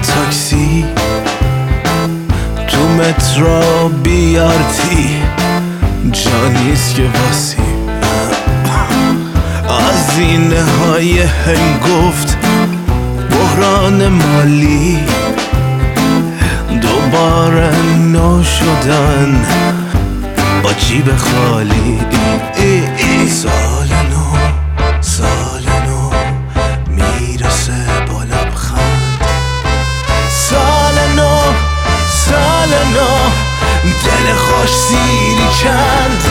تاکسی، تو مترو بیارتی، جانیست که واسی آزینه های هنگفت، بحران مالی، دوباره نو شدن با جیب خالی. سال نو، سال نو میرسه با لبخند، سال نو، سال نو دل خوش سیری چند.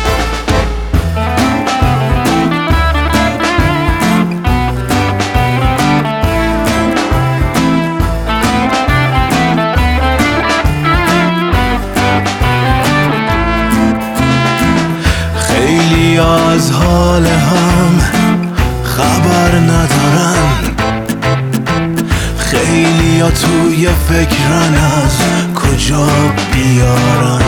خیلی از حال هم خبر ندارن، خیلی ها توی فکرن از کجا بیارن.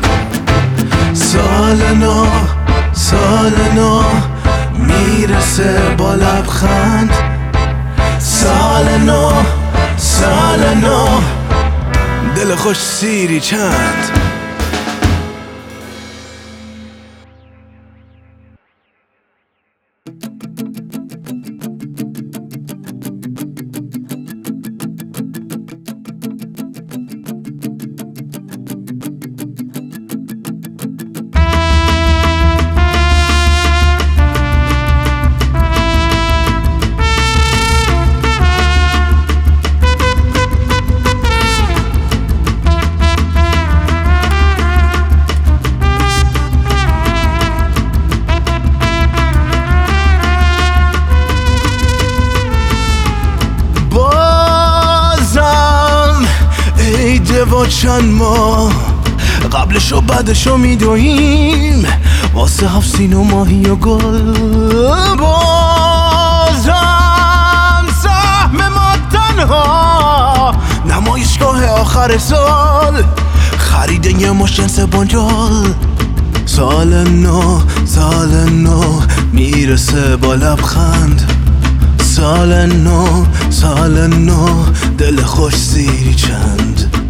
سال نو، سال نو میرسه با لبخند، سال نو، سال نو دل خوش سیری چند. و چند ماه قبلش و بعدشو میدویم واسه 7 سین و ماهی و گل. بازم سهم ما تنها نمایشگاه آخر سال، خرید یه مشن سبانجال. سال نو، سال نو میرسه با لبخند، سال نو، سال نو دل خوش سیری چند.